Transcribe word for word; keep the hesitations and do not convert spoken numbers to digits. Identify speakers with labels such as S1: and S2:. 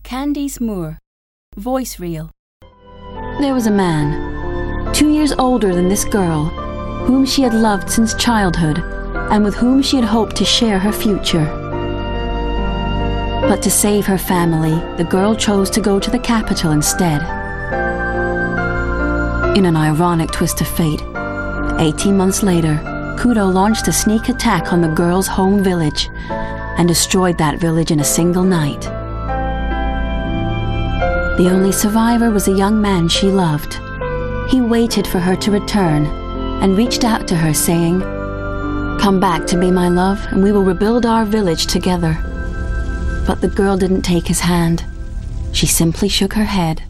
S1: Candice Moore. Voice reel.
S2: There was a man, two years older than this girl, whom she had loved since childhood and with whom she had hoped to share her future. But to save her family, the girl chose to go to the capital instead. In an ironic twist of fate, eighteen months later, Kudo launched a sneak attack on the girl's home village and destroyed that village in a single night. The only survivor was a young man she loved. He waited for her to return and reached out to her saying, "Come back to be my love and we will rebuild our village together." But the girl didn't take his hand. She simply shook her head.